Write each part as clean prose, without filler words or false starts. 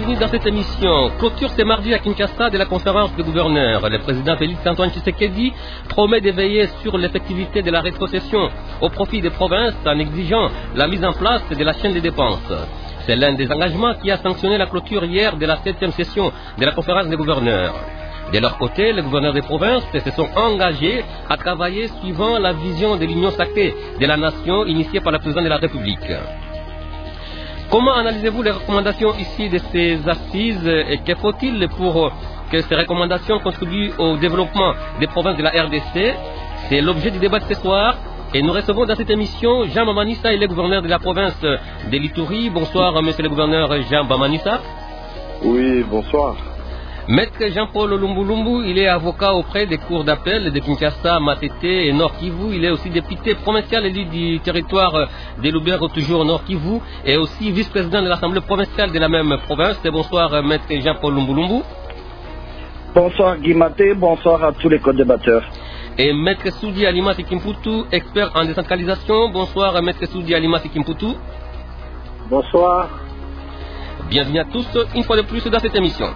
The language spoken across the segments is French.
bienvenue dans cette émission. Clôture ce mardi à Kinshasa de la conférence de gouverneurs. Le président Félix Antoine Tshisekedi promet de veiller sur l'effectivité de la rétrocession au profit des provinces en exigeant la mise en place de la chaîne des dépenses. C'est l'un des engagements qui a sanctionné la clôture hier de la 7e session de la conférence des gouverneurs. De leur côté, les gouverneurs des provinces se sont engagés à travailler suivant la vision de l'union sacrée de la nation initiée par le président de la République. Comment analysez-vous les recommandations ici de ces assises et que faut-il pour que ces recommandations contribuent au développement des provinces de la RDC? C'est l'objet du débat de ce soir et nous recevons dans cette émission Jean Bamanissa, il est gouverneur de la province de l'Ituri. Bonsoir monsieur le gouverneur Jean Bamanissa. Oui, bonsoir. Maître Jean-Paul Lumbulumbu, il est avocat auprès des cours d'appel de Kinshasa, Matete et Nord Kivu. Il est aussi député provincial élu du territoire de Lubero, toujours Nord Kivu, et aussi vice-président de l'Assemblée provinciale de la même province. Bonsoir, Maître Jean-Paul Lumbulumbu. Bonsoir Guy Maté, bonsoir à tous les co-débatteurs. Et Maître Soudi Alimati Kimputu, expert en décentralisation. Bonsoir, Maître Soudi Alimati Kimputu. Bonsoir. Bienvenue à tous, une fois de plus dans cette émission.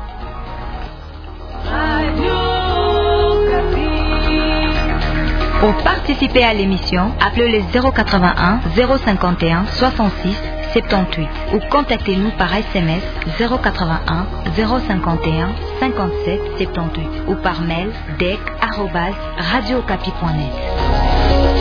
Pour participer à l'émission, appelez le 081 051 66 78 ou contactez-nous par SMS 081 051 57 78 ou par mail dec@radiocapi.net.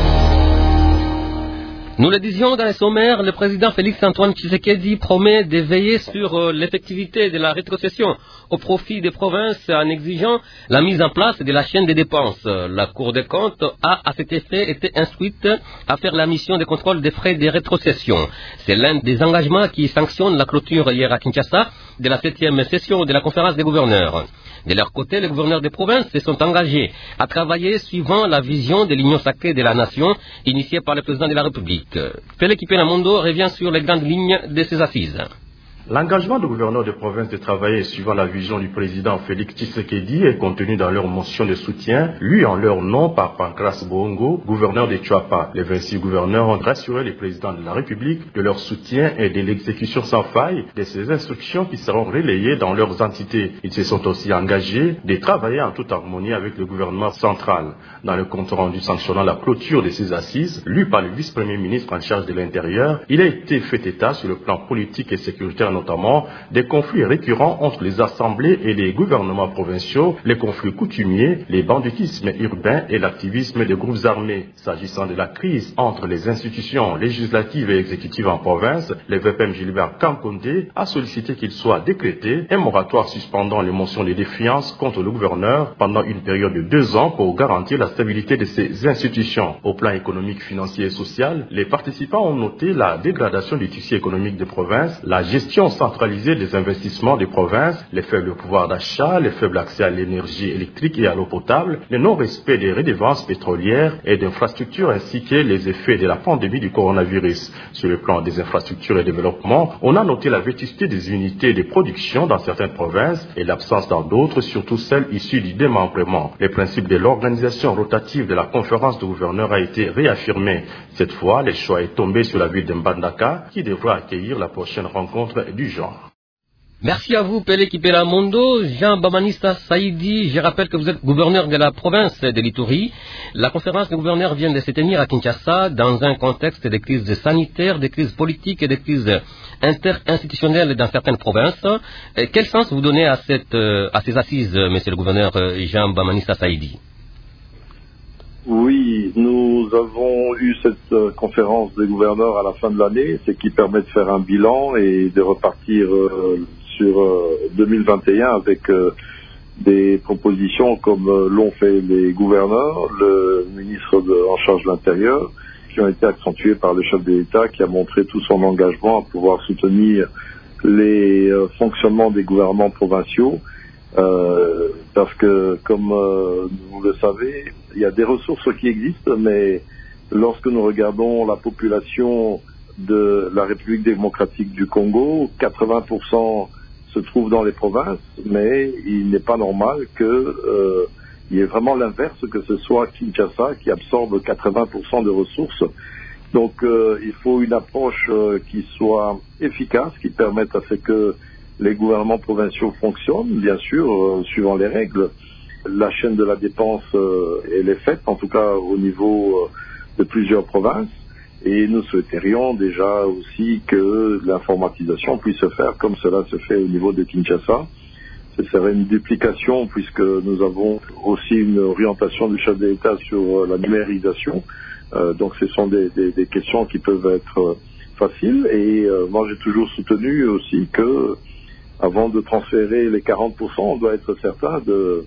Nous le disions dans les sommaires, le président Félix Antoine Tshisekedi promet de veiller sur l'effectivité de la rétrocession au profit des provinces en exigeant la mise en place de la chaîne des dépenses. La Cour des comptes a à cet effet été instruite à faire la mission de contrôle des frais de rétrocession. C'est l'un des engagements qui sanctionne la clôture hier à Kinshasa de la 7e session de la conférence des gouverneurs. De leur côté, les gouverneurs des provinces se sont engagés à travailler suivant la vision de l'union sacrée de la nation initiée par le président de la République. Félix Kipenamondo revient sur les grandes lignes de ces assises. L'engagement des gouverneurs de province de travailler suivant la vision du président Félix Tshisekedi est contenu dans leur motion de soutien, lue en leur nom par Pancras Bongo, gouverneur de Tchouapa. Les 26 gouverneurs ont rassuré le président de la République de leur soutien et de l'exécution sans faille de ces instructions qui seront relayées dans leurs entités. Ils se sont aussi engagés de travailler en toute harmonie avec le gouvernement central. Dans le compte rendu sanctionnant la clôture de ces assises, lu par le vice-premier ministre en charge de l'Intérieur, il a été fait état sur le plan politique et sécuritaire notamment des conflits récurrents entre les assemblées et les gouvernements provinciaux, les conflits coutumiers, les banditismes urbains et l'activisme des groupes armés. S'agissant de la crise entre les institutions législatives et exécutives en province, le VPM Gilbert Kankonde a sollicité qu'il soit décrété un moratoire suspendant les motions de défiance contre le gouverneur pendant une période de 2 ans pour garantir la stabilité de ces institutions. Au plan économique, financier et social, les participants ont noté la dégradation du tissu économique des provinces, la gestion centralisée des investissements des provinces, les faibles pouvoirs d'achat, les faibles accès à l'énergie électrique et à l'eau potable, le non-respect des redevances pétrolières et d'infrastructures ainsi que les effets de la pandémie du coronavirus. Sur le plan des infrastructures et développement, on a noté la vétusté des unités de production dans certaines provinces et l'absence dans d'autres, surtout celles issues du démembrement. Le principe de l'organisation rotative de la conférence de gouverneurs a été réaffirmé. Cette fois, le choix est tombé sur la ville de Mbandaka qui devra accueillir la prochaine rencontre du genre. Merci à vous, Pélé Kipelamondo. Jean Bamanissa Saïdi, je rappelle que vous êtes gouverneur de la province de l'Ituri. La conférence des gouverneurs vient de se tenir à Kinshasa dans un contexte de crise sanitaire, de crise politique et de crise interinstitutionnelle dans certaines provinces. Quel sens vous donnez à ces assises, monsieur le gouverneur Jean Bamanissa Saïdi? Oui, nous avons eu cette conférence des gouverneurs à la fin de l'année, ce qui permet de faire un bilan et de repartir sur 2021 avec des propositions comme l'ont fait les gouverneurs, le ministre en charge de l'Intérieur, qui ont été accentuées par le chef de l'État qui a montré tout son engagement à pouvoir soutenir les fonctionnements des gouvernements provinciaux. Parce que, comme vous le savez, il y a des ressources qui existent, mais lorsque nous regardons la population de la République démocratique du Congo, 80% se trouvent dans les provinces, mais il n'est pas normal qu'il y ait vraiment l'inverse, que ce soit Kinshasa qui absorbe 80% de ressources. Donc il faut une approche qui soit efficace, qui permette à ce que les gouvernements provinciaux fonctionnent, bien sûr, suivant les règles. La chaîne de la dépense, elle est faite, en tout cas au niveau de plusieurs provinces. Et nous souhaiterions déjà aussi que l'informatisation puisse se faire comme cela se fait au niveau de Kinshasa. Ce serait une duplication puisque nous avons aussi une orientation du chef de l'État sur la numérisation. Donc ce sont des questions qui peuvent être faciles. Et moi j'ai toujours soutenu aussi que avant de transférer les 40%, on doit être certain de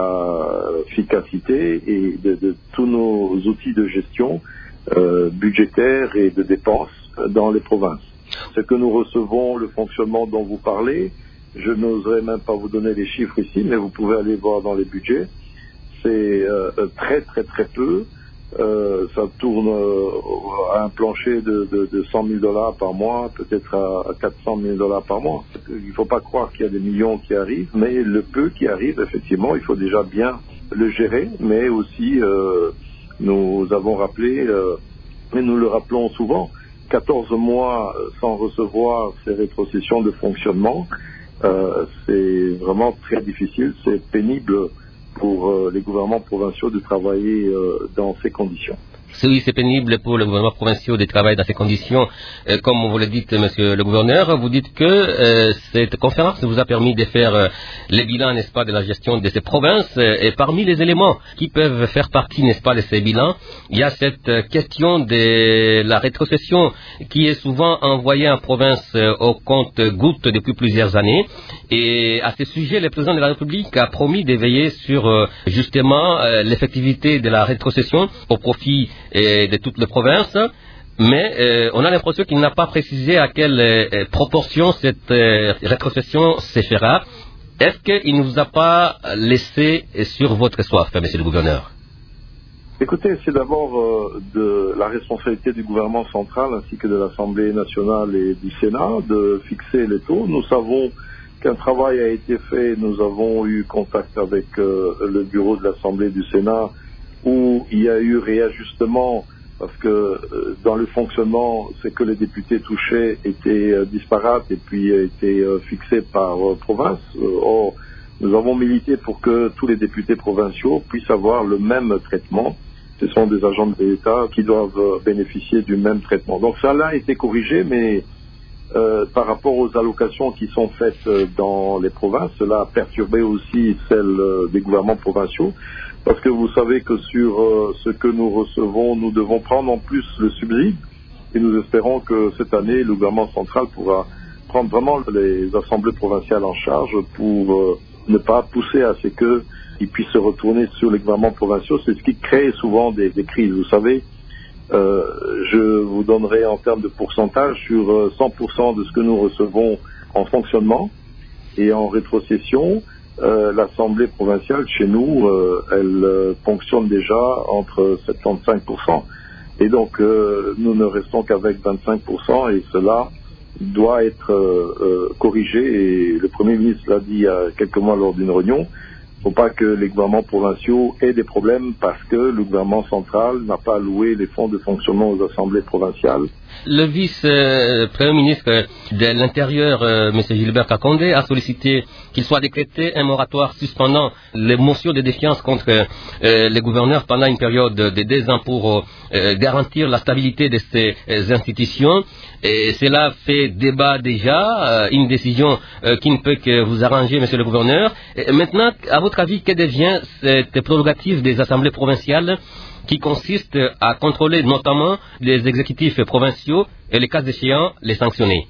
l'efficacité et de tous nos outils de gestion budgétaires et de dépenses dans les provinces. Ce que nous recevons, le fonctionnement dont vous parlez, je n'oserais même pas vous donner les chiffres ici, mais vous pouvez aller voir dans les budgets. C'est très très très peu. Ça tourne à un plancher de $100,000 par mois, peut-être à $400,000 par mois. Il ne faut pas croire qu'il y a des millions qui arrivent, mais le peu qui arrive, effectivement, il faut déjà bien le gérer, mais aussi nous avons rappelé, et nous le rappelons souvent, 14 mois sans recevoir ces rétrocessions de fonctionnement, c'est vraiment très difficile, c'est pénible pour les gouvernements provinciaux de travailler dans ces conditions. Oui, c'est pénible pour le gouvernement provincial de travailler dans ces conditions. Comme vous le dites, monsieur le gouverneur, vous dites que cette conférence vous a permis de faire les bilans, n'est-ce pas, de la gestion de ces provinces. Et parmi les éléments qui peuvent faire partie, n'est-ce pas, de ces bilans, il y a cette question de la rétrocession qui est souvent envoyée en province au compte-gouttes depuis plusieurs années. Et à ce sujet, le président de la République a promis de veiller sur justement l'effectivité de la rétrocession au profit de toutes les provinces, mais on a l'impression qu'il n'a pas précisé à quelle proportion cette rétrocession se fera. Est-ce qu'il ne vous a pas laissé sur votre soif, monsieur le gouverneur? Écoutez, c'est d'abord de la responsabilité du gouvernement central ainsi que de l'Assemblée nationale et du Sénat de fixer les taux. Nous savons qu'un travail a été fait, nous avons eu contact avec le bureau de l'Assemblée et du Sénat où il y a eu réajustement parce que dans le fonctionnement, ce que les députés touchaient était disparate et puis était fixé par province. Or, nous avons milité pour que tous les députés provinciaux puissent avoir le même traitement. Ce sont des agents de l'État qui doivent bénéficier du même traitement. Donc ça là a été corrigé, mais par rapport aux allocations qui sont faites dans les provinces, cela a perturbé aussi celles des gouvernements provinciaux. Parce que vous savez que sur ce que nous recevons, nous devons prendre en plus le subside. Et nous espérons que cette année, le gouvernement central pourra prendre vraiment les assemblées provinciales en charge pour ne pas pousser à ce qu'ils puissent se retourner sur les gouvernements provinciaux. C'est ce qui crée souvent des crises. Vous savez, je vous donnerai en termes de pourcentage sur 100% de ce que nous recevons en fonctionnement et en rétrocession. L'Assemblée provinciale, chez nous, elle fonctionne déjà entre 75%. Et donc, nous ne restons qu'avec 25%, et cela doit être corrigé. Et le Premier ministre l'a dit il y a quelques mois lors d'une réunion. Il ne faut pas que les gouvernements provinciaux aient des problèmes parce que le gouvernement central n'a pas alloué les fonds de fonctionnement aux assemblées provinciales. Le vice-premier ministre de l'Intérieur, M. Gilbert Kakonde, a sollicité qu'il soit décrété un moratoire suspendant les motions de défiance contre les gouverneurs pendant une période de 2 ans pour garantir la stabilité de ces institutions. Et cela fait débat déjà, une décision qui ne peut que vous arranger, monsieur le gouverneur. Et maintenant, à votre avis, que devient cette prérogative des assemblées provinciales qui consiste à contrôler notamment les exécutifs provinciaux et, les cas échéants, les sanctionner?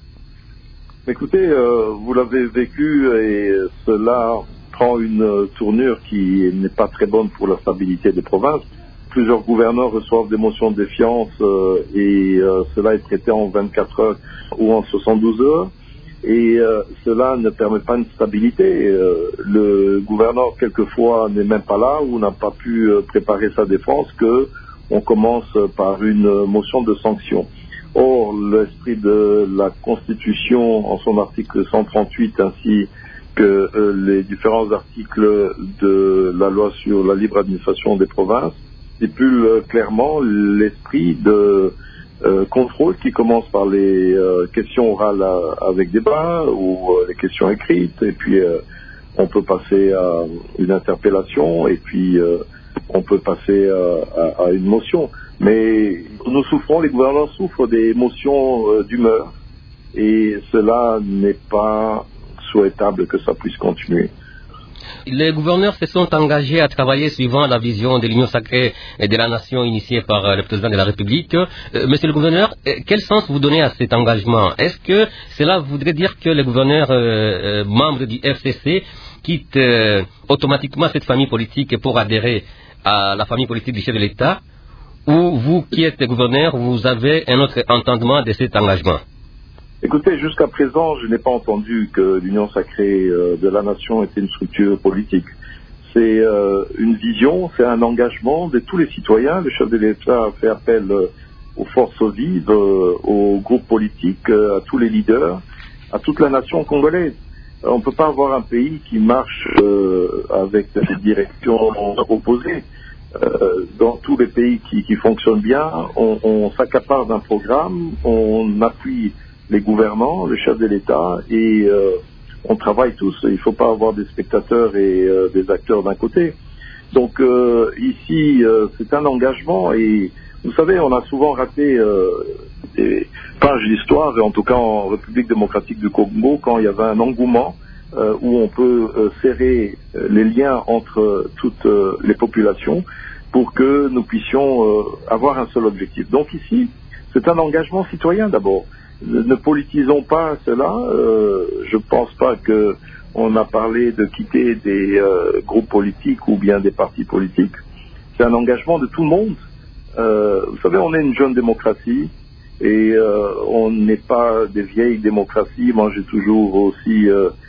Écoutez, vous l'avez vécu et cela prend une tournure qui n'est pas très bonne pour la stabilité des provinces. Plusieurs gouverneurs reçoivent des motions de défiance et cela est traité en 24 heures ou en 72 heures. Et cela ne permet pas une stabilité. Le gouverneur, quelquefois, n'est même pas là ou n'a pas pu préparer sa défense, qu'on commence par une motion de sanction. Or, l'esprit de la Constitution, en son article 138, ainsi que les différents articles de la loi sur la libre administration des provinces, stipule clairement l'esprit de contrôle qui commence par les questions orales avec débat ou les questions écrites, et puis on peut passer à une interpellation, et puis on peut passer à une motion. Mais nous souffrons, les gouverneurs souffrent des motions d'humeur, et cela n'est pas souhaitable que ça puisse continuer. Les gouverneurs se sont engagés à travailler suivant la vision de l'Union sacrée et de la nation initiée par le président de la République. Monsieur le gouverneur, quel sens vous donnez à cet engagement? Est-ce que cela voudrait dire que les gouverneurs membres du FCC quittent automatiquement cette famille politique pour adhérer à la famille politique du chef de l'État? Ou vous qui êtes gouverneur, vous avez un autre entendement de cet engagement? Écoutez, jusqu'à présent, je n'ai pas entendu que l'Union sacrée de la nation était une structure politique. C'est une vision, c'est un engagement de tous les citoyens. Le chef de l'État a fait appel aux forces vives, aux groupes politiques, à tous les leaders, à toute la nation congolaise. On ne peut pas avoir un pays qui marche avec des directions opposées. Dans tous les pays qui fonctionnent bien, on s'accapare d'un programme, on appuie les gouvernants, le chef de l'État, et on travaille tous. Il ne faut pas avoir des spectateurs et des acteurs d'un côté. Donc ici, c'est un engagement, et vous savez, on a souvent raté des pages d'histoire, en tout cas en République démocratique du Congo, quand il y avait un engouement où on peut serrer les liens entre toutes les populations pour que nous puissions avoir un seul objectif. Donc ici, c'est un engagement citoyen d'abord. Ne politisons pas cela. Je ne pense pas qu'on a parlé de quitter des groupes politiques ou bien des partis politiques. C'est un engagement de tout le monde. Vous savez, on est une jeune démocratie et on n'est pas des vieilles démocraties. Moi, j'ai toujours aussi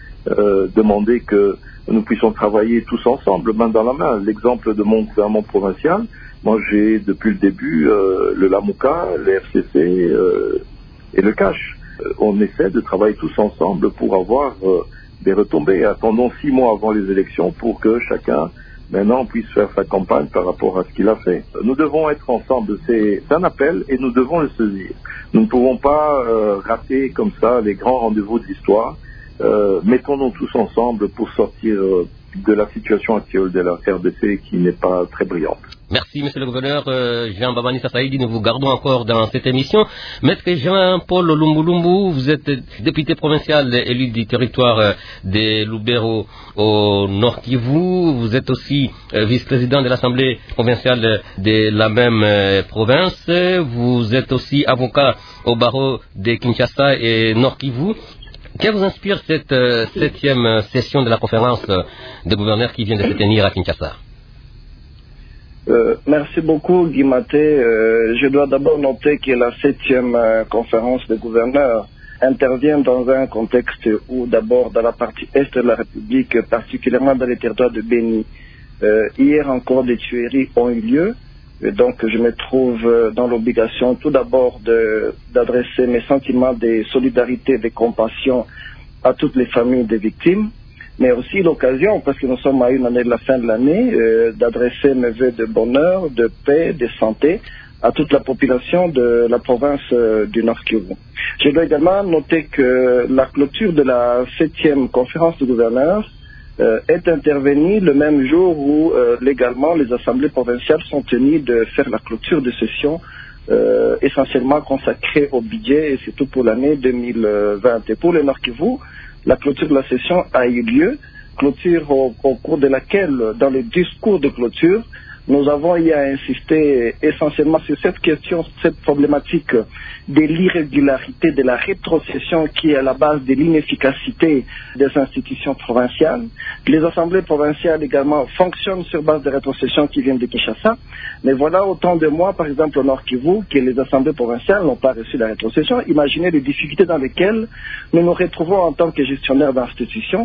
demandé que nous puissions travailler tous ensemble, main dans la main. L'exemple de mon gouvernement provincial, moi j'ai depuis le début le LAMUCA, le FCC et le CACH. On essaie de travailler tous ensemble pour avoir des retombées. Attendons 6 mois avant les élections pour que chacun maintenant puisse faire sa campagne par rapport à ce qu'il a fait. Nous devons être ensemble, c'est un appel et nous devons le saisir. Nous ne pouvons pas rater comme ça les grands rendez-vous de l'histoire. Mettons-nous tous ensemble pour sortir de la situation actuelle de la RDC qui n'est pas très brillante. Merci, monsieur le gouverneur Jean Babanissa Saïdi. Nous vous gardons encore dans cette émission. Maître Jean-Paul Lumbulumbu, vous êtes député provincial élu du territoire de Lubero au Nord Kivu. Vous êtes aussi vice-président de l'Assemblée provinciale de la même province. Vous êtes aussi avocat au barreau de Kinshasa et Nord Kivu. Que vous inspire cette 7e session de la conférence des gouverneurs qui vient de se tenir à Kinshasa? Merci beaucoup, Guy Maté. Je dois d'abord noter que la 7e conférence des gouverneurs intervient dans un contexte où, d'abord, dans la partie est de la République, particulièrement dans les territoires de Béni, hier encore des tueries ont eu lieu. Et donc, je me trouve dans l'obligation, tout d'abord, d'adresser mes sentiments de solidarité et de compassion à toutes les familles des victimes, mais aussi l'occasion, parce que nous sommes à une année de la fin de l'année, d'adresser mes vœux de bonheur, de paix, de santé à toute la population de la province du Nord Kivu. Je dois également noter que la clôture de la 7e conférence de gouverneurs est intervenue le même jour où légalement les assemblées provinciales sont tenues de faire la clôture de session essentiellement consacrée au budget, et c'est tout pour l'année 2020. Et pour le Nord Kivu, la clôture de la session a eu lieu, clôture au cours de laquelle, dans le discours de clôture, nous avons eu à insister essentiellement sur cette question, cette problématique de l'irrégularité, de la rétrocession qui est à la base de l'inefficacité des institutions provinciales. Les assemblées provinciales également fonctionnent sur base de rétrocession qui viennent de Kinshasa. Mais voilà autant de mois, par exemple au Nord Kivu, que les assemblées provinciales n'ont pas reçu la rétrocession. Imaginez les difficultés dans lesquelles nous nous retrouvons en tant que gestionnaires d'institutions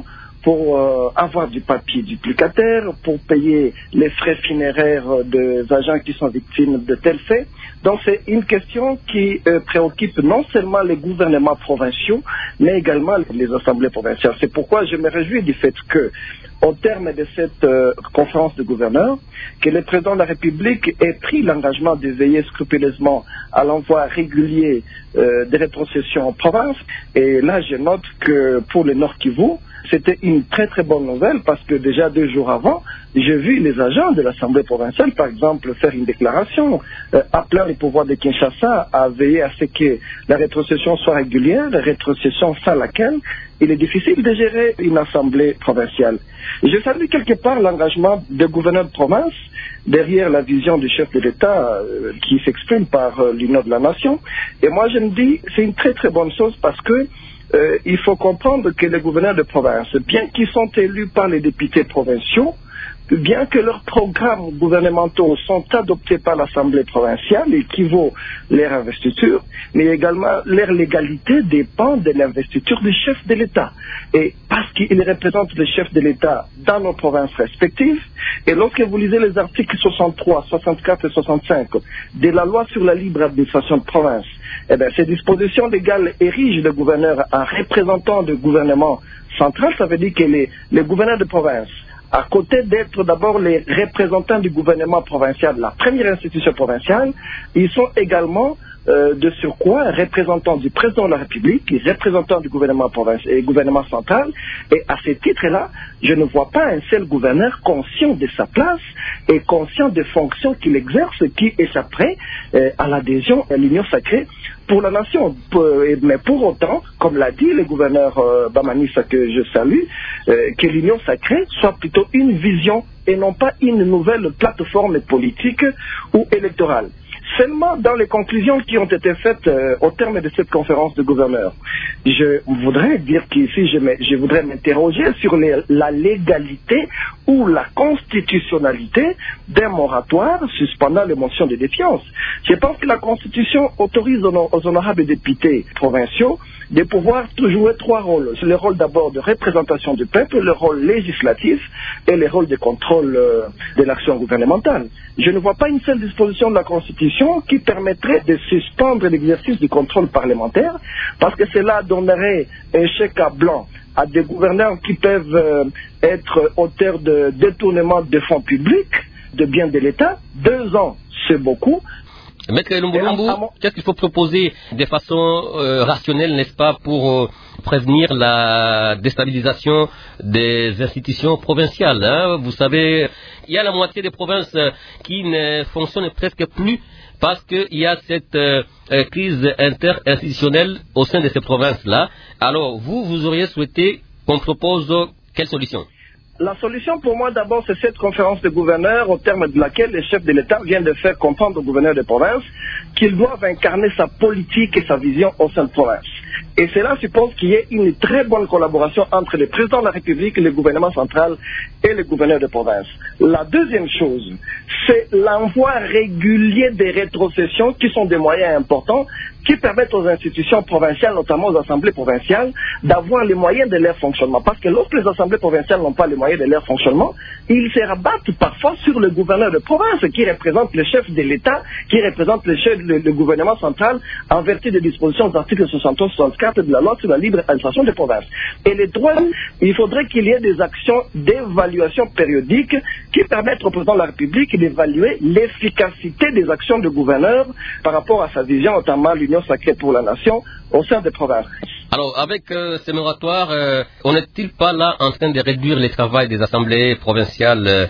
pour avoir du papier duplicataire, pour payer les frais funéraires des agents qui sont victimes de tels faits. Donc c'est une question qui préoccupe non seulement les gouvernements provinciaux, mais également les assemblées provinciales. C'est pourquoi je me réjouis du fait que, au terme de cette conférence de gouverneurs, que le président de la République ait pris l'engagement de veiller scrupuleusement à l'envoi régulier des rétrocessions en province. Et là, je note que pour le Nord Kivu, c'était une très très bonne nouvelle parce que déjà 2 jours avant, j'ai vu les agents de l'Assemblée provinciale, par exemple, faire une déclaration appelant les pouvoirs de Kinshasa à veiller à ce que la rétrocession soit régulière, la rétrocession sans laquelle il est difficile de gérer une Assemblée provinciale. Je salue quelque part l'engagement des gouverneurs de province derrière la vision du chef de l'État qui s'exprime par l'Union de la Nation. Et moi je me dis, c'est une très très bonne chose parce que il faut comprendre que les gouverneurs de province, bien qu'ils sont élus par les députés provinciaux, bien que leurs programmes gouvernementaux sont adoptés par l'Assemblée provinciale et qui vaut leur investiture, mais également leur légalité dépend de l'investiture du chef de l'État. Et parce qu'ils représentent le chef de l'État dans nos provinces respectives, et lorsque vous lisez les articles 63, 64 et 65 de la loi sur la libre administration de province, eh bien, ces dispositions légales érigent le gouverneur en représentant du gouvernement central. Ça veut dire que les gouverneurs de province, à côté d'être d'abord les représentants du gouvernement provincial, la première institution provinciale, ils sont également de surcroît représentants du président de la République, représentants du gouvernement provincial et gouvernement central. Et à ce titre-là, je ne vois pas un seul gouverneur conscient de sa place et conscient des fonctions qu'il exerce qui échapperait à l'adhésion à l'union sacrée pour la nation. Mais pour autant, comme l'a dit le gouverneur Bamanissa, que je salue, que l'union sacrée soit plutôt une vision et non pas une nouvelle plateforme politique ou électorale. Seulement dans les conclusions qui ont été faites au terme de cette conférence de gouverneurs, je voudrais dire qu'ici je voudrais m'interroger sur la légalité ou la constitutionnalité d'un moratoire suspendant les motions de défiance. Je pense que la Constitution autorise aux honorables députés provinciaux de pouvoir jouer 3 rôles. C'est le rôle d'abord de représentation du peuple, le rôle législatif et le rôle de contrôle de l'action gouvernementale. Je ne vois pas une seule disposition de la Constitution qui permettrait de suspendre l'exercice du contrôle parlementaire, parce que cela donnerait un chèque à blanc à des gouverneurs qui peuvent être auteurs de détournement de fonds publics, de biens de l'État. 2 ans, c'est beaucoup. Maître Lumbulumbu, qu'est-ce qu'il faut proposer de façon rationnelle, n'est-ce pas, pour prévenir la déstabilisation des institutions provinciales, hein? Vous savez, il y a la moitié des provinces qui ne fonctionnent presque plus parce qu'il y a cette crise interinstitutionnelle au sein de ces provinces-là. Alors, vous auriez souhaité qu'on propose quelle solution ? La solution pour moi d'abord c'est cette conférence de gouverneurs au terme de laquelle le chef de l'État vient de faire comprendre aux gouverneurs de province qu'ils doivent incarner sa politique et sa vision au sein de province. Et cela suppose qu'il y ait une très bonne collaboration entre le président de la République, le gouvernement central et le gouverneur de province. La deuxième chose, c'est l'envoi régulier des rétrocessions qui sont des moyens importants qui permettent aux institutions provinciales, notamment aux assemblées provinciales, d'avoir les moyens de leur fonctionnement. Parce que lorsque les assemblées provinciales n'ont pas les moyens de leur fonctionnement, ils se rabattent parfois sur le gouverneur de province qui représente le chef de l'État, qui représente le gouvernement central en vertu des dispositions de l'article 63-64 de la loi sur la libre administration des provinces. Et les droits, il faudrait qu'il y ait des actions d'évaluation périodique qui permettent au président de la République d'évaluer l'efficacité des actions du gouverneur par rapport à sa vision, notamment l'union sacrée pour la nation au sein des provinces. Alors, avec ces moratoires, on n'est-il pas là en train de réduire le travail des assemblées provinciales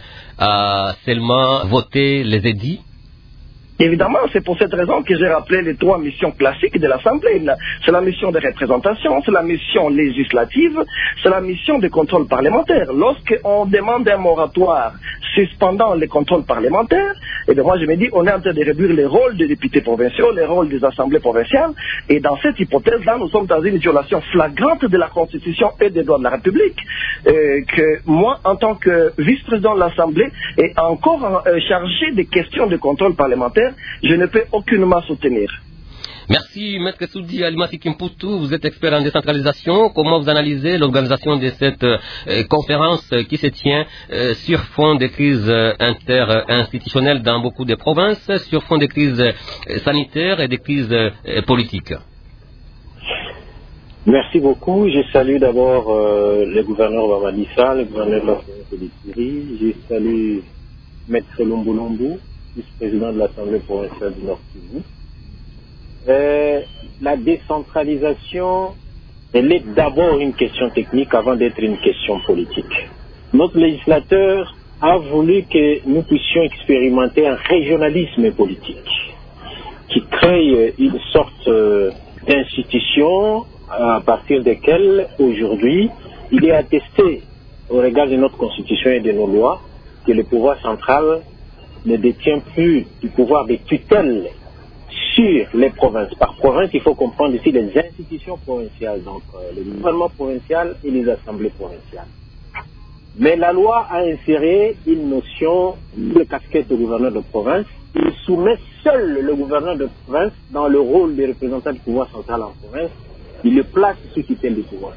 à seulement voter les édits? Évidemment, c'est pour cette raison que j'ai rappelé les 3 missions classiques de l'Assemblée. C'est la mission de représentation, c'est la mission législative, c'est la mission de contrôle parlementaire. Lorsqu'on demande un moratoire suspendant les contrôles parlementaires, et bien moi je me dis, on est en train de réduire les rôles des députés provinciaux, les rôles des assemblées provinciales, et dans cette hypothèse-là, nous sommes dans une violation flagrante de la Constitution et des lois de la République, que moi, en tant que vice-président de l'Assemblée, et encore chargé des questions de contrôle parlementaire, je ne peux aucunement soutenir. Merci, Maître Soudi Alimati Kimputu. Vous êtes expert en décentralisation. Comment vous analysez l'organisation de cette conférence qui se tient sur fond des crises interinstitutionnelles dans beaucoup de provinces, sur fond des crises sanitaires et des crises politiques? Merci beaucoup. Je salue d'abord le gouverneur Babalissa, le gouverneur de la province de Syrie. Je salue Maître Lombo, vice-président de l'Assemblée provinciale du Nord-Kivu. La décentralisation, elle est d'abord une question technique avant d'être une question politique. Notre législateur a voulu que nous puissions expérimenter un régionalisme politique qui crée une sorte d'institution à partir desquelles aujourd'hui il est attesté au regard de notre constitution et de nos lois que le pouvoir central ne détient plus du pouvoir de tutelle sur les provinces. Par province, il faut comprendre ici les institutions provinciales, donc le gouvernement provincial et les assemblées provinciales. Mais la loi a inséré une notion de casquette de gouverneur de province. Il soumet seul le gouverneur de province dans le rôle de représentant du pouvoir central en province. Il le place sous tutelle du pouvoir.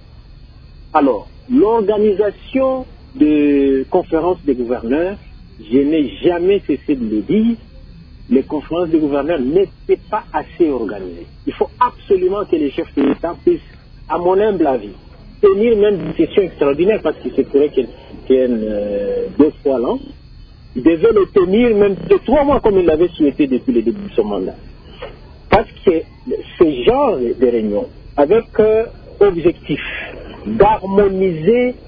Alors, l'organisation de conférences des gouverneurs, je n'ai jamais cessé de le dire, les conférences des gouverneurs n'étaient pas assez organisées. Il faut absolument que les chefs de l'État puissent, à mon humble avis, tenir même des sessions extraordinaires, parce qu'il se pourrait qu'elles tiennent 2 fois l'an. Ils devaient le tenir même de 3 mois comme il l'avait souhaité depuis le début de son mandat. Parce que ce genre de réunions, avec objectif d'harmoniser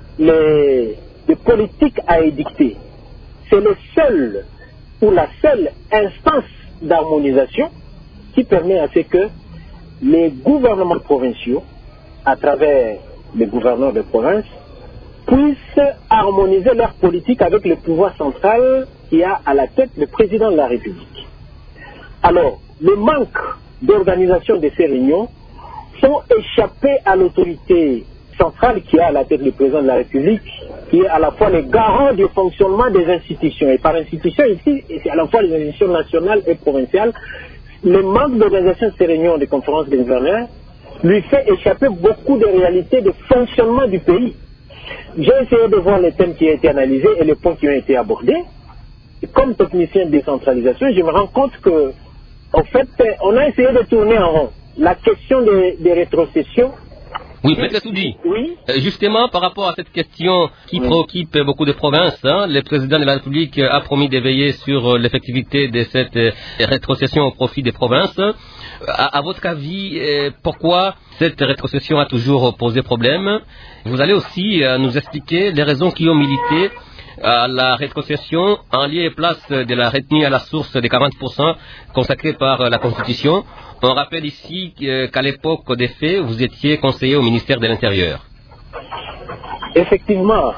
les politiques à édicter, c'est le seul ou la seule instance d'harmonisation qui permet à ce que les gouvernements provinciaux, à travers les gouverneurs de province, puissent harmoniser leur politique avec le pouvoir central qui a à la tête le président de la République. Alors, le manque d'organisation de ces réunions sont échappés à l'autorité centrale qui est à la tête du président de la République, qui est à la fois le garant du fonctionnement des institutions. Et par institution ici, c'est à la fois les institutions nationales et provinciales. Le manque d'organisation de ces réunions de conférences des gouverneurs lui fait échapper beaucoup de réalités de fonctionnement du pays. J'ai essayé de voir les thèmes qui ont été analysés et les points qui ont été abordés. Et comme technicien de décentralisation, je me rends compte que, en fait, on a essayé de tourner en rond. La question des rétrocessions. Oui, Maître Soudi. Oui. Justement, par rapport à cette question qui préoccupe beaucoup de provinces, le président de la République a promis de veiller sur l'effectivité de cette rétrocession au profit des provinces. À votre avis, pourquoi cette rétrocession a toujours posé problème? Vous allez aussi nous expliquer les raisons qui ont milité à la rétrocession en lieu et place de la retenue à la source des 40% consacrée par la Constitution. On rappelle ici qu'à l'époque des faits, vous étiez conseiller au ministère de l'Intérieur. Effectivement.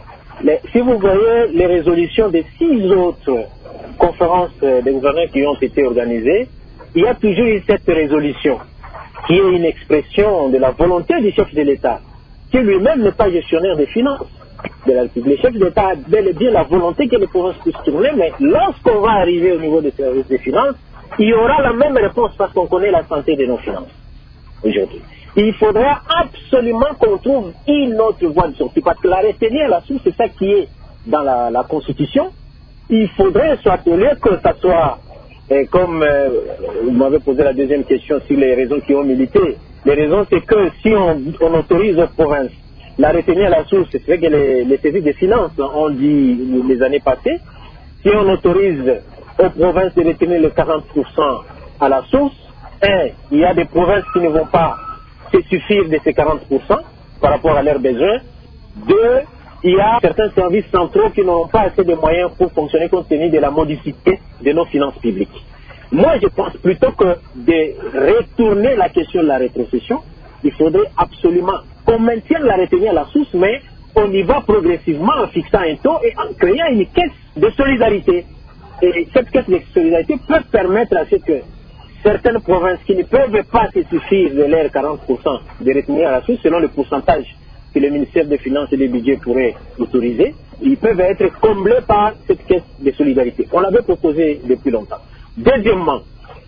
Si vous voyez les résolutions des 6 autres conférences des gouverneurs qui ont été organisées, il y a toujours eu cette résolution qui est une expression de la volonté du chef de l'État, qui lui-même n'est pas gestionnaire des finances de la République. Le chef de l'État a bel et bien la volonté que les provinces puissent tourner, mais lorsqu'on va arriver au niveau des services des finances, il y aura la même réponse parce qu'on connaît la santé de nos finances aujourd'hui. Il faudra absolument qu'on trouve une autre voie de sortie, parce que la retenue à la source, c'est ça qui est dans la Constitution. Il faudrait soit au lieu que ça soit, comme vous m'avez posé la deuxième question sur les raisons qui ont milité. Les raisons, c'est que si on autorise aux provinces la retenue à la source, c'est vrai que les services des finances ont dit les années passées, si on autorise aux provinces de retenir les 40% à la source, il y a des provinces qui ne vont pas se suffire de ces 40% par rapport à leurs besoins. 2, il y a certains services centraux qui n'ont pas assez de moyens pour fonctionner compte tenu de la modicité de nos finances publiques. Moi, je pense plutôt que de retourner la question de la rétrocession, il faudrait absolument qu'on maintienne la retenue à la source, mais on y va progressivement en fixant un taux et en créant une caisse de solidarité. Et cette caisse de solidarité peut permettre à ce que certaines provinces qui ne peuvent pas se suffire de leurs 40% de retenue à la source, selon le pourcentage que le ministère des Finances et des Budgets pourrait autoriser, ils peuvent être comblés par cette caisse de solidarité. On l'avait proposé depuis longtemps. Deuxièmement,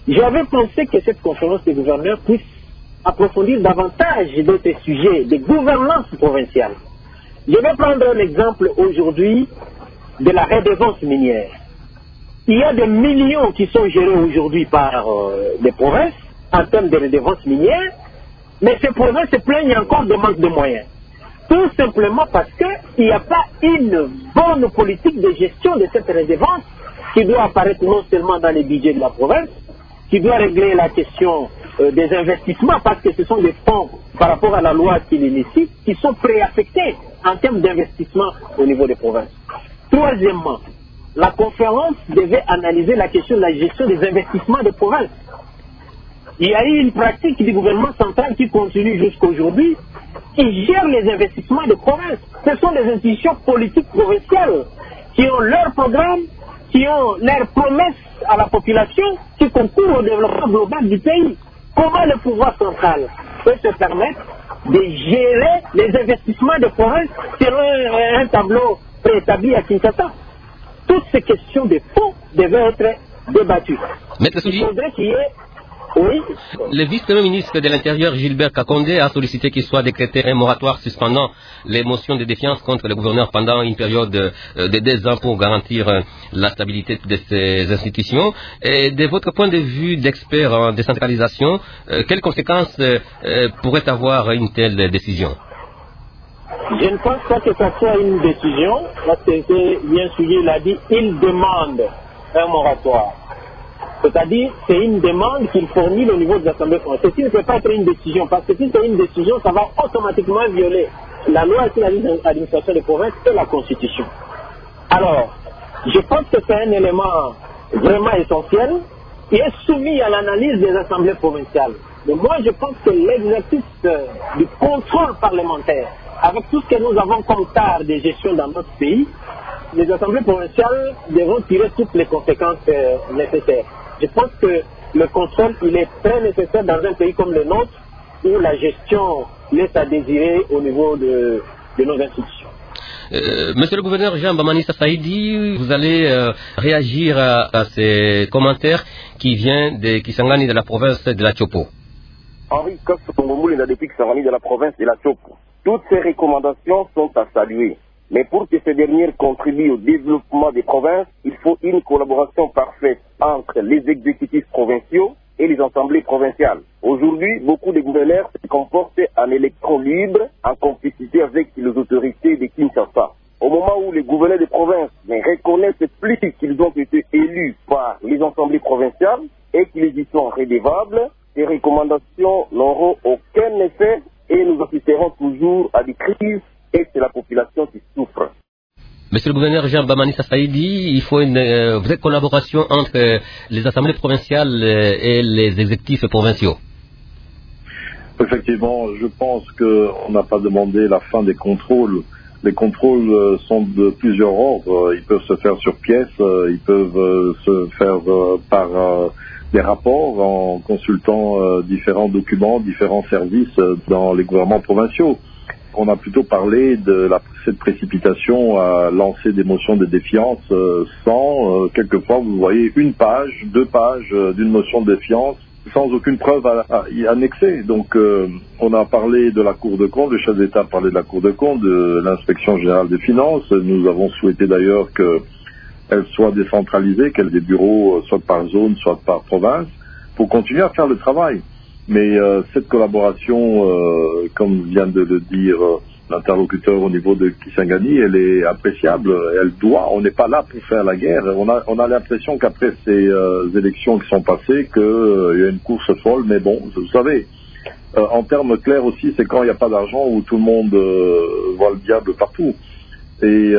J'avais pensé que cette conférence des gouverneurs puisse approfondir davantage d'autres sujets de gouvernance provinciale. Je vais prendre un exemple aujourd'hui de la redevance minière. Il y a des millions qui sont gérés aujourd'hui par les provinces en termes de redevance minière, mais ces provinces se plaignent encore de manque de moyens. Tout simplement parce qu'il n'y a pas une bonne politique de gestion de cette redevance qui doit apparaître non seulement dans les budgets de la province, qui doit régler la question des investissements, parce que ce sont des fonds par rapport à la loi qui les nécessite, qui sont préaffectés en termes d'investissement au niveau des provinces. Troisièmement, la conférence devait analyser la question de la gestion des investissements des provinces. Il y a eu une pratique du gouvernement central qui continue jusqu'à aujourd'hui, qui gère les investissements des provinces. Ce sont des institutions politiques provinciales qui ont leur programme, qui ont leurs promesses à la population, qui concourent au développement global du pays. Comment le pouvoir central peut se permettre de gérer les investissements des provinces selon un tableau préétabli à Kinshasa? Toutes ces questions de fonds devaient être débattues. Il faudrait qu'il y ait... Oui. Le vice-premier ministre de l'Intérieur, Gilbert Kakonde, a sollicité qu'il soit décrété un moratoire suspendant les motions de défiance contre le gouverneur pendant une période de 2 ans pour garantir la stabilité de ces institutions. Et de votre point de vue d'expert en décentralisation, quelles conséquences pourrait avoir une telle décision? Je ne pense pas que ça soit une décision, parce que bien suivi, il a dit, il demande un moratoire. C'est-à-dire, c'est une demande qu'il formule au niveau de l'Assemblée française. Ceci ne peut pas être une décision, parce que si c'est une décision, ça va automatiquement violer la loi sur l'administration des provinces et la Constitution. Alors, je pense que c'est un élément vraiment essentiel qui est soumis à l'analyse des assemblées provinciales. Mais moi, je pense que l'exercice du contrôle parlementaire, avec tout ce que nous avons comme tard de gestion dans notre pays, les assemblées provinciales devront tirer toutes les conséquences nécessaires. Je pense que le contrôle, il est très nécessaire dans un pays comme le nôtre, où la gestion laisse à désirer au niveau de nos institutions. Monsieur le gouverneur Jean Bamanissa Saïdi, vous allez réagir à ces commentaires qui viennent de Kisangani de la province de la Tchopo. Henri Kossongomou est depuis Kisangani de la province de la Tchopo. Toutes ces recommandations sont à saluer. Mais pour que ces dernières contribuent au développement des provinces, il faut une collaboration parfaite entre les exécutifs provinciaux et les assemblées provinciales. Aujourd'hui, beaucoup de gouverneurs se comportent en électrons libres, en complicité avec les autorités de Kinshasa. Au moment où les gouverneurs de province reconnaissent plus qu'ils ont été élus par les assemblées provinciales et qu'ils y sont redevables, ces recommandations n'auront aucun effet et nous assisterons toujours à des crises et c'est la population qui souffre. Monsieur le gouverneur Jean Bamanissa Saïdi, il faut une vraie collaboration entre les assemblées provinciales et les exécutifs provinciaux. Effectivement, je pense qu'on n'a pas demandé la fin des contrôles. Les contrôles sont de plusieurs ordres. Ils peuvent se faire sur pièce, ils peuvent se faire par des rapports en consultant différents documents, différents services dans les gouvernements provinciaux. On a plutôt parlé de cette précipitation à lancer des motions de défiance sans, quelquefois, vous voyez, 1 page, 2 pages d'une motion de défiance sans aucune preuve à y annexer. Donc, on a parlé de la Cour de compte, le chef d'État a parlé de la Cour de compte, de l'Inspection générale des finances. Nous avons souhaité d'ailleurs qu'elle soit décentralisée, qu'elle ait des bureaux soit par zone, soit par province, pour continuer à faire le travail. Mais cette collaboration, comme vient de le dire l'interlocuteur au niveau de Kisangani, elle est appréciable. On n'est pas là pour faire la guerre. On a l'impression qu'après ces élections qui sont passées, qu'il y a une course folle. Mais bon, vous savez, en termes clairs aussi, c'est quand il n'y a pas d'argent où tout le monde voit le diable partout. Et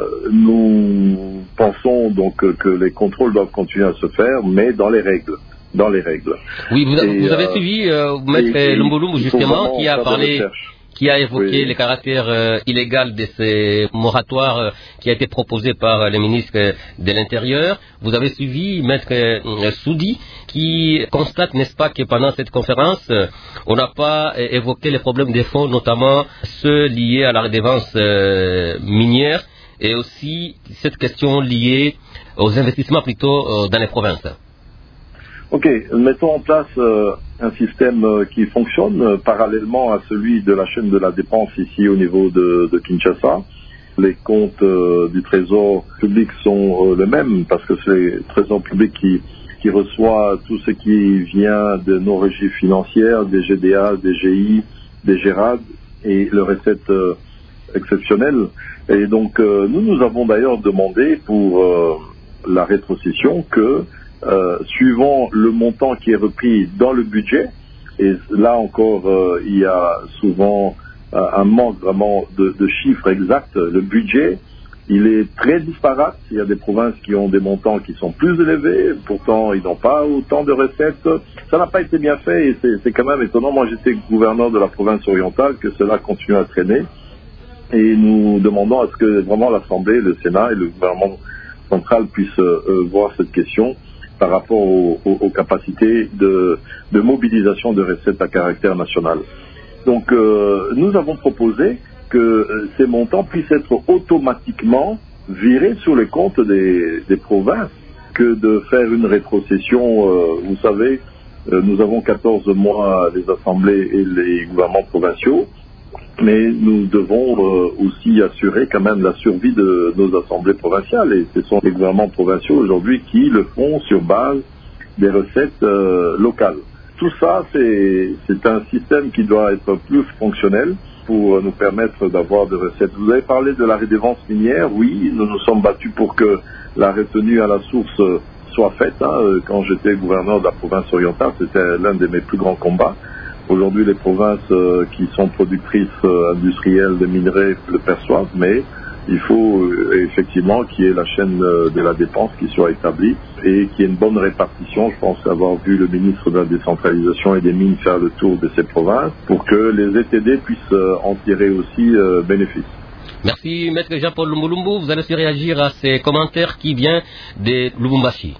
nous pensons donc que les contrôles doivent continuer à se faire, mais dans les règles. Oui, vous avez suivi Maître Lumboulou, justement, qui a évoqué le caractère illégal de ces moratoires qui a été proposé par le ministre de l'Intérieur. Vous avez suivi Maître Soudi, qui constate, n'est-ce pas, que pendant cette conférence, on n'a pas évoqué les problèmes des fonds, notamment ceux liés à la redevance minière, et aussi cette question liée aux investissements plutôt dans les provinces. Ok, mettons en place un système qui fonctionne parallèlement à celui de la chaîne de la dépense ici au niveau de Kinshasa. Les comptes du Trésor public sont les mêmes parce que c'est le Trésor public qui reçoit tout ce qui vient de nos régies financières, des GDA, des GI, des GERAD et le recette exceptionnel. Et donc nous avons d'ailleurs demandé pour la rétrocession que suivant le montant qui est repris dans le budget, et là encore il y a souvent un manque vraiment de chiffres exacts, le budget il est très disparate. Il y a des provinces qui ont des montants qui sont plus élevés, pourtant ils n'ont pas autant de recettes. Ça n'a pas été bien fait et c'est quand même étonnant. Moi j'étais gouverneur de la province orientale, que cela continue à traîner et nous demandons à ce que vraiment l'Assemblée, le Sénat et le gouvernement central puissent voir cette question par rapport aux capacités de mobilisation de recettes à caractère national. Donc nous avons proposé que ces montants puissent être automatiquement virés sur les comptes des provinces, que de faire une rétrocession. Vous savez, nous avons 14 mois les assemblées et les gouvernements provinciaux, mais nous devons aussi assurer quand même la survie de nos assemblées provinciales, et ce sont les gouvernements provinciaux aujourd'hui qui le font sur base des recettes locales. Tout ça, c'est un système qui doit être plus fonctionnel pour nous permettre d'avoir des recettes. Vous avez parlé de la redevance minière. Oui, nous nous sommes battus pour que la retenue à la source soit faite. Quand j'étais gouverneur de la province orientale, c'était l'un de mes plus grands combats. Aujourd'hui, les provinces qui sont productrices industrielles de minerais le perçoivent, mais il faut effectivement qu'il y ait la chaîne de la dépense qui soit établie et qu'il y ait une bonne répartition. Je pense avoir vu le ministre de la décentralisation et des mines faire le tour de ces provinces pour que les ETD puissent en tirer aussi bénéfice. Merci, Maître Jean-Paul Lumbulumbu. Vous allez aussi réagir à ces commentaires qui viennent de Lubumbashi.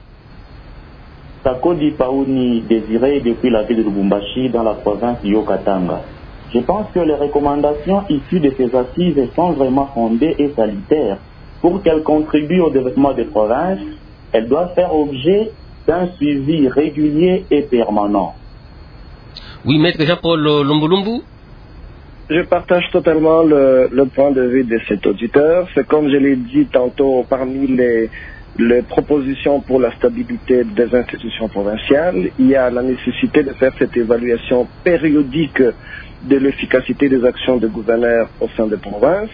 Sakodi Paouni Désiré depuis la ville de Lubumbashi dans la province du Haut-Katanga. Je pense que les recommandations issues de ces assises sont vraiment fondées et salutaires. Pour qu'elles contribuent au développement des provinces, elles doivent faire objet d'un suivi régulier et permanent. Oui, Maître Jean-Paul Lumbulumbu. Je partage totalement le point de vue de cet auditeur. C'est comme je l'ai dit tantôt, parmi les propositions pour la stabilité des institutions provinciales, il y a la nécessité de faire cette évaluation périodique de l'efficacité des actions des gouverneurs au sein des provinces.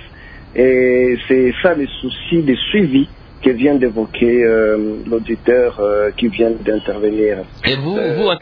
Et c'est ça le souci de suivi que vient d'évoquer l'auditeur qui vient d'intervenir. Et vous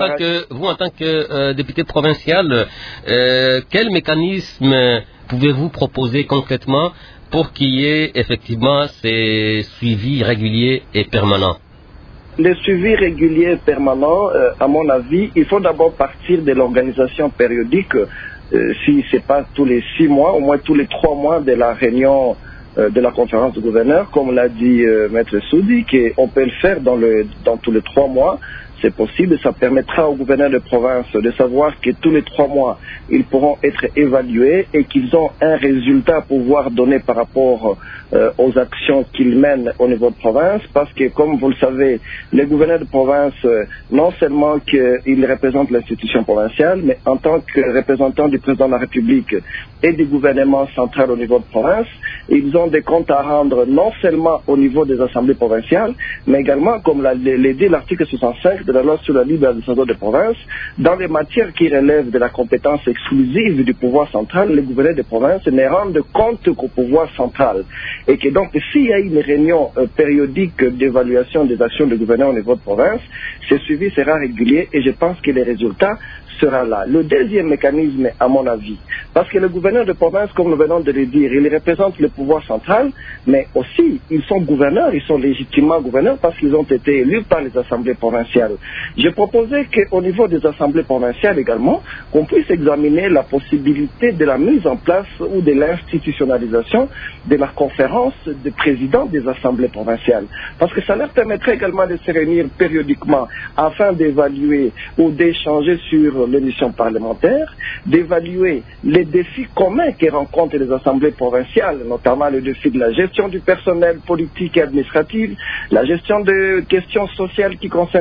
en tant que député provincial, quel mécanisme pouvez-vous proposer concrètement pour qu'il y ait effectivement ces suivis réguliers et permanents? Les suivis réguliers et permanents, à mon avis, il faut d'abord partir de l'organisation périodique, si ce n'est pas tous les 6 mois, au moins tous les 3 mois de la réunion de la conférence de gouverneurs, comme l'a dit Maître Soudi, qu'on peut le faire dans tous les 3 mois. C'est possible, ça permettra aux gouverneurs de province de savoir que tous les 3 mois, ils pourront être évalués et qu'ils ont un résultat à pouvoir donner par rapport aux actions qu'ils mènent au niveau de province, parce que, comme vous le savez, les gouverneurs de province, non seulement qu'ils représentent l'institution provinciale, mais en tant que représentants du président de la République et du gouvernement central au niveau de province, ils ont des comptes à rendre non seulement au niveau des assemblées provinciales, mais également, comme l'a dit l'article 65 de la loi sur la libre administration des provinces, dans les matières qui relèvent de la compétence exclusive du pouvoir central, les gouverneurs de province ne rendent compte qu'au pouvoir central. Et que donc, s'il y a une réunion périodique d'évaluation des actions du gouverneur au niveau de province, ce suivi sera régulier et je pense que les résultats sera là. Le deuxième mécanisme, à mon avis, parce que les gouverneurs de province, comme nous venons de le dire, ils représentent le pouvoir central, mais aussi, ils sont gouverneurs, ils sont légitimement gouverneurs parce qu'ils ont été élus par les assemblées provinciales. J'ai proposé qu'au niveau des assemblées provinciales également, qu'on puisse examiner la possibilité de la mise en place ou de l'institutionnalisation de la conférence des présidents des assemblées provinciales. Parce que ça leur permettrait également de se réunir périodiquement afin d'évaluer ou d'échanger sur les missions parlementaires, d'évaluer les défis communs que rencontrent les assemblées provinciales, notamment le défi de la gestion du personnel politique et administratif, la gestion de questions sociales qui concernent les députés,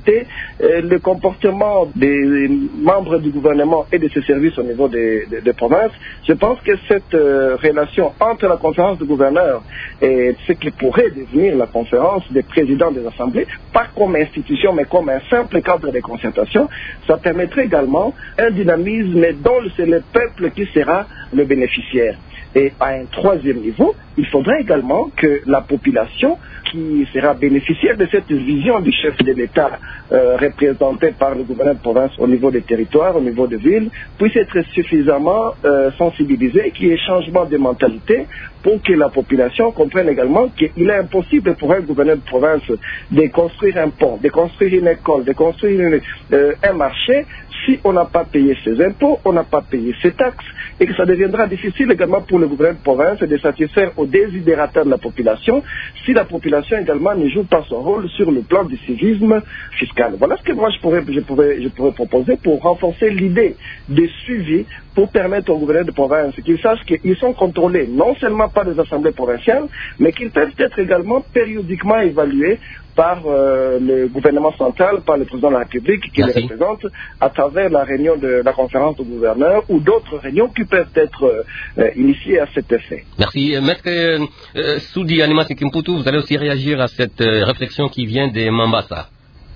mentalité, le comportement des membres du gouvernement et de ses services au niveau des provinces. Je pense que cette relation entre la conférence de gouverneurs et ce qui pourrait devenir la conférence des présidents des assemblées, pas comme institution, mais comme un simple cadre de concertation, ça permettrait également un dynamisme dont c'est le peuple qui sera le bénéficiaire. Et à un troisième niveau, il faudrait également que la population qui sera bénéficiaire de cette vision du chef de l'État représenté par le gouverneur de province au niveau des territoires, au niveau des villes, puisse être suffisamment sensibilisée, qu'il y ait changement de mentalité pour que la population comprenne également qu'il est impossible pour un gouverneur de province de construire un pont, de construire une école, de construire un marché si on n'a pas payé ses impôts, on n'a pas payé ses taxes, et que ça deviendra difficile également pour le gouverneur de province de satisfaire aux désidérateurs de la population si la population également ne joue pas son rôle sur le plan du civisme fiscal. Voilà ce que moi je pourrais proposer pour renforcer l'idée de suivi, pour permettre aux gouverneurs de province qu'ils sachent qu'ils sont contrôlés non seulement par les assemblées provinciales, mais qu'ils peuvent être également périodiquement évalués par le gouvernement central, par le président de la République qui les représente à travers la réunion de la conférence de gouverneurs ou d'autres réunions qui peuvent être initiées à cet effet. Merci. Maître Soudi Animasi Kimputu, vous allez aussi réagir à cette réflexion qui vient de Mambasa.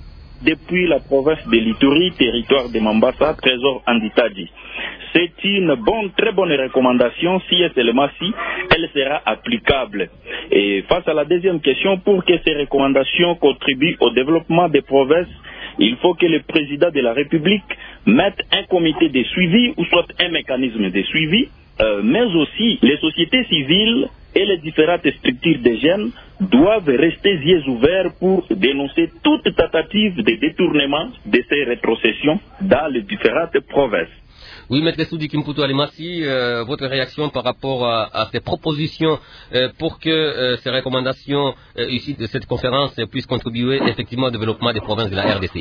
Depuis la province de l'Ituri, territoire de Mambasa, Trésor Anditadi. C'est une très bonne recommandation si et seulement si elle sera applicable. Et face à la deuxième question, pour que ces recommandations contribuent au développement des provinces, il faut que le président de la République mette un comité de suivi ou soit un mécanisme de suivi, mais aussi les sociétés civiles et les différentes structures de jeunes doivent rester yeux ouverts pour dénoncer toute tentative de détournement de ces rétrocessions dans les différentes provinces. Oui, Maître Soudi Kimputu Animasi, votre réaction par rapport à ces propositions pour que ces recommandations ici de cette conférence puissent contribuer effectivement au développement des provinces de la RDC.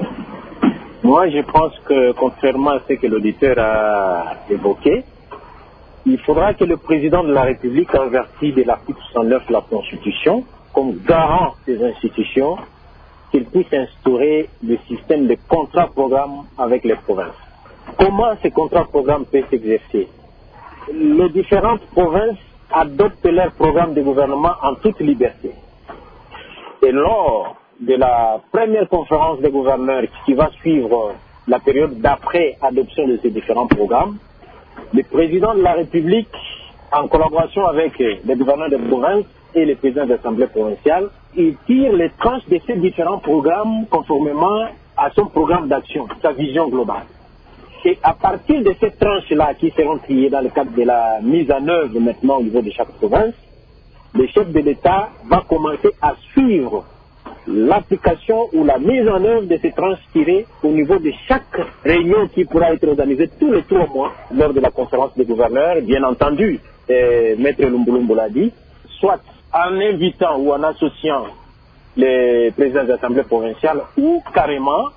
Moi, je pense que contrairement à ce que l'auditeur a évoqué, il faudra que le président de la République, en vertu de l'article 69 de la Constitution, comme garant des institutions, qu'il puisse instaurer le système de contrat-programme avec les provinces. Comment ces contrats-programmes peuvent s'exercer? Les différentes provinces adoptent leur programme de gouvernement en toute liberté. Et lors de la première conférence des gouverneurs qui va suivre la période d'après adoption de ces différents programmes, le président de la République, en collaboration avec les gouverneurs de province et les présidents de l'Assemblée provinciale, il tire les tranches de ces différents programmes conformément à son programme d'action, sa vision globale. Et à partir de ces tranches-là qui seront triées dans le cadre de la mise en œuvre maintenant au niveau de chaque province, le chef de l'État va commencer à suivre l'application ou la mise en œuvre de ces tranches tirées au niveau de chaque réunion qui pourra être organisée tous les 3 mois lors de la conférence des gouverneurs, bien entendu, Maître Lumbulumbu l'a dit, soit en invitant ou en associant les présidents de l'Assemblée provinciale ou carrément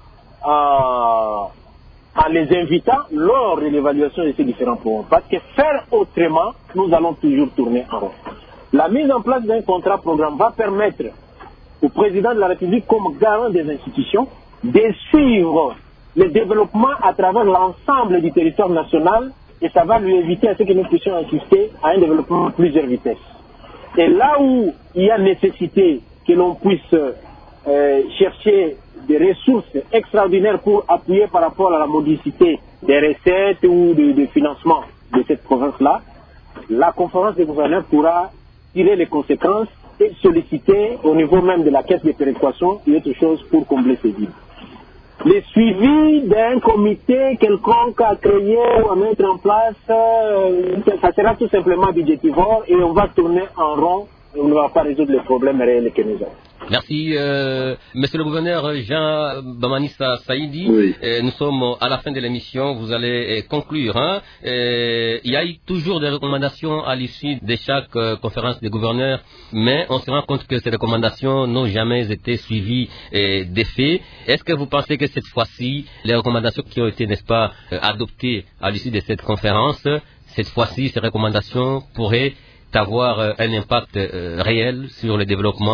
en les invitant lors de l'évaluation de ces différents programmes. Parce que faire autrement, nous allons toujours tourner en rond. La mise en place d'un contrat-programme va permettre au président de la République, comme garant des institutions, de suivre le développement à travers l'ensemble du territoire national, et ça va lui éviter à ce que nous puissions assister à un développement à plusieurs vitesses. Et là où il y a nécessité que l'on puisse chercher des ressources extraordinaires pour appuyer par rapport à la modicité des recettes ou de financement de cette province-là, la conférence des gouverneurs pourra tirer les conséquences et solliciter au niveau même de la caisse de péréquation et autre chose pour combler ces vides. Le suivi d'un comité quelconque à créer ou à mettre en place, ça sera tout simplement budgétivore et on va tourner en rond et on ne va pas résoudre les problèmes réels que nous avons. Merci, monsieur le gouverneur Jean Bamanissa Saïdi. Oui. Nous sommes à la fin de l'émission. Vous allez conclure. Il y a eu toujours des recommandations à l'issue de chaque conférence des gouverneurs, mais on se rend compte que ces recommandations n'ont jamais été suivies d'effet. Est-ce que vous pensez que cette fois-ci, les recommandations qui ont été, n'est-ce pas, adoptées à l'issue de cette conférence, cette fois-ci, ces recommandations pourraient avoir un impact réel sur le développement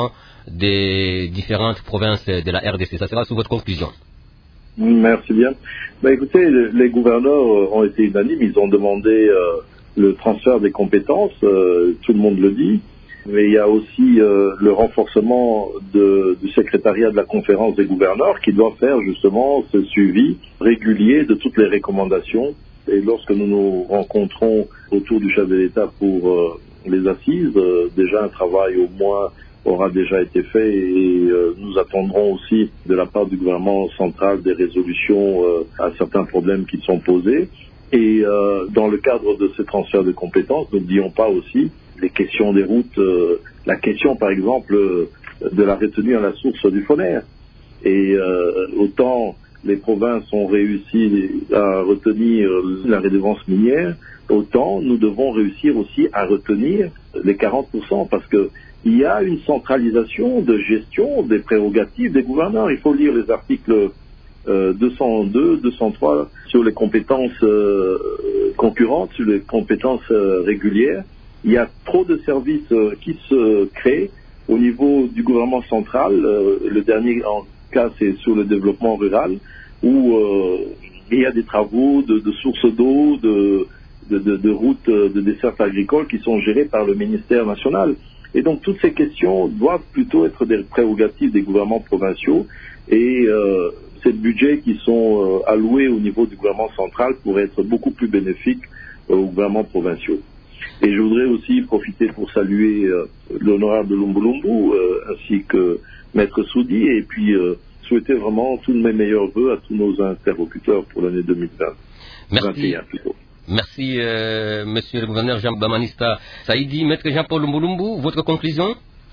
des différentes provinces de la RDC. Ça sera sous votre conclusion. Merci bien. Écoutez, les gouverneurs ont été unanimes. Ils ont demandé le transfert des compétences, tout le monde le dit. Mais il y a aussi le renforcement du secrétariat de la conférence des gouverneurs qui doit faire justement ce suivi régulier de toutes les recommandations. Et lorsque nous nous rencontrons autour du chef de l'État pour les assises, déjà un travail au moins aura déjà été fait et nous attendrons aussi de la part du gouvernement central des résolutions à certains problèmes qui sont posés. Et dans le cadre de ce transfert de compétences, n'oublions pas aussi les questions des routes, la question par exemple de la retenue à la source du Foner. Et autant les provinces ont réussi à retenir la redevance minière, autant nous devons réussir aussi à retenir les 40%, parce que il y a une centralisation de gestion des prérogatives des gouverneurs. Il faut lire les articles 202, 203 sur les compétences concurrentes, sur les compétences régulières. Il y a trop de services qui se créent au niveau du gouvernement central. Le dernier cas, c'est sur le développement rural, où il y a des travaux de sources d'eau, de routes, de dessertes agricoles qui sont gérés par le ministère national. Et donc toutes ces questions doivent plutôt être des prérogatives des gouvernements provinciaux, et ces budgets qui sont alloués au niveau du gouvernement central pourraient être beaucoup plus bénéfiques aux gouvernements provinciaux. Et je voudrais aussi profiter pour saluer l'honorable Lumbulumbu ainsi que Maître Soudi, et puis souhaiter vraiment tous mes meilleurs vœux à tous nos interlocuteurs pour l'année 2020. Merci. 21 plutôt. Merci, monsieur le gouverneur Jean-Bamanista Saïdi. Maître Jean-Paul Lumbulumbu, votre conclusion?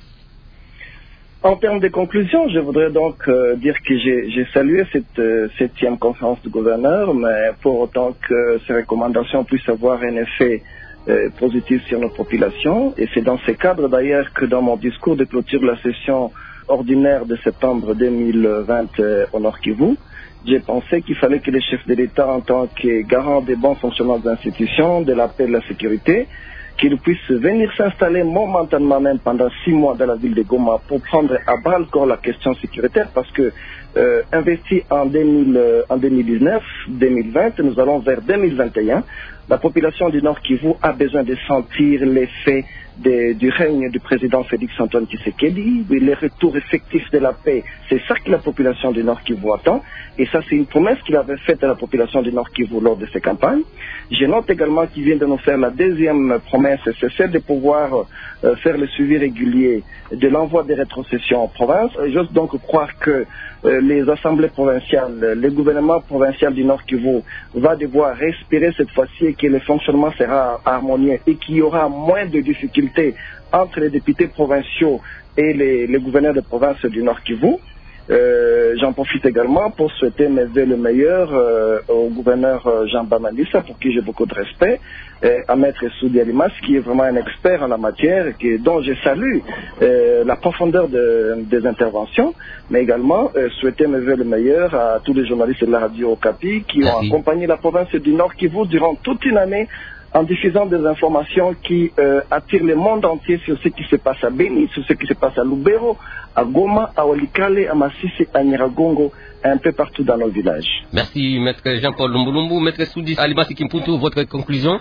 En termes de conclusion, je voudrais donc dire que j'ai salué cette 7e conférence de gouverneurs, mais pour autant que ces recommandations puissent avoir un effet positif sur nos populations. Et c'est dans ce cadre d'ailleurs que dans mon discours de clôture de la session ordinaire de septembre 2020 au Nord Kivu, j'ai pensé qu'il fallait que les chefs de l'État, en tant que garants des bons fonctionnements des institutions, de la paix et de la sécurité, qu'ils puissent venir s'installer momentanément même pendant 6 mois dans la ville de Goma pour prendre à bras le corps la question sécuritaire, parce que investi en 2019, 2020, nous allons vers 2021. La population du Nord Kivu a besoin de sentir l'effet du règne du président Félix-Antoine Tshisekedi, le retour effectif de la paix. C'est ça que la population du Nord Kivu attend. Et ça, c'est une promesse qu'il avait faite à la population du Nord Kivu lors de ses campagnes. Je note également qu'il vient de nous faire la deuxième promesse, c'est celle de pouvoir faire le suivi régulier de l'envoi des rétrocessions en province. J'ose donc croire que les assemblées provinciales, le gouvernement provincial du Nord Kivu va devoir respirer cette fois-ci, et que le fonctionnement sera harmonieux et qu'il y aura moins de difficultés entre les députés provinciaux et les gouverneurs de province du Nord Kivu. J'en profite également pour souhaiter mes vœux le meilleur au gouverneur Jean Bamanissa, pour qui j'ai beaucoup de respect, à Maître Soudi Alimas, qui est vraiment un expert en la matière, dont je salue la profondeur des interventions, mais également souhaiter mes vœux le meilleur à tous les journalistes de la radio Okapi qui ont accompagné la province du Nord Kivu durant toute une année, en diffusant des informations qui attirent le monde entier sur ce qui se passe à Beni, sur ce qui se passe à Lubero, à Goma, à Walikale, à Masisi, à Nyiragongo, un peu partout dans nos villages. Merci, Maître Jean-Paul Lumbulumbu. Maître Soudi Alimasi Kimputu, votre conclusion?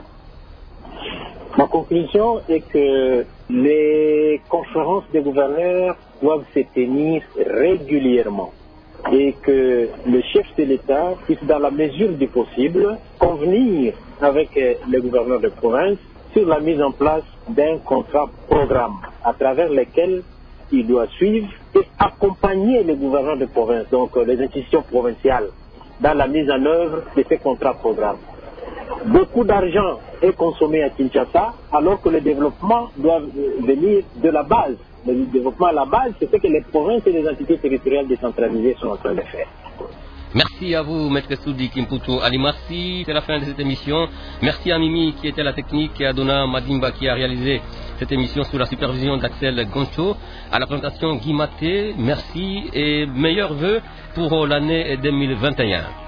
Ma conclusion est que les conférences des gouverneurs doivent se tenir régulièrement, et que le chef de l'État puisse, dans la mesure du possible, convenir avec les gouverneurs de province sur la mise en place d'un contrat programme à travers lequel il doit suivre et accompagner les gouverneurs de province, donc les institutions provinciales, dans la mise en œuvre de ces contrats programmes. Beaucoup d'argent est consommé à Kinshasa, alors que le développement doit venir de la base. Le développement à la base, c'est ce que les provinces et les entités territoriales décentralisées sont en train de faire. Merci à vous, Maître Soudi Kimputu Alimasi. C'est la fin de cette émission. Merci à Mimi qui était à la technique, et à Dona Madimba qui a réalisé cette émission sous la supervision d'Axel Goncho. À la présentation, Guy Maté. Merci et meilleurs vœux pour l'année 2021.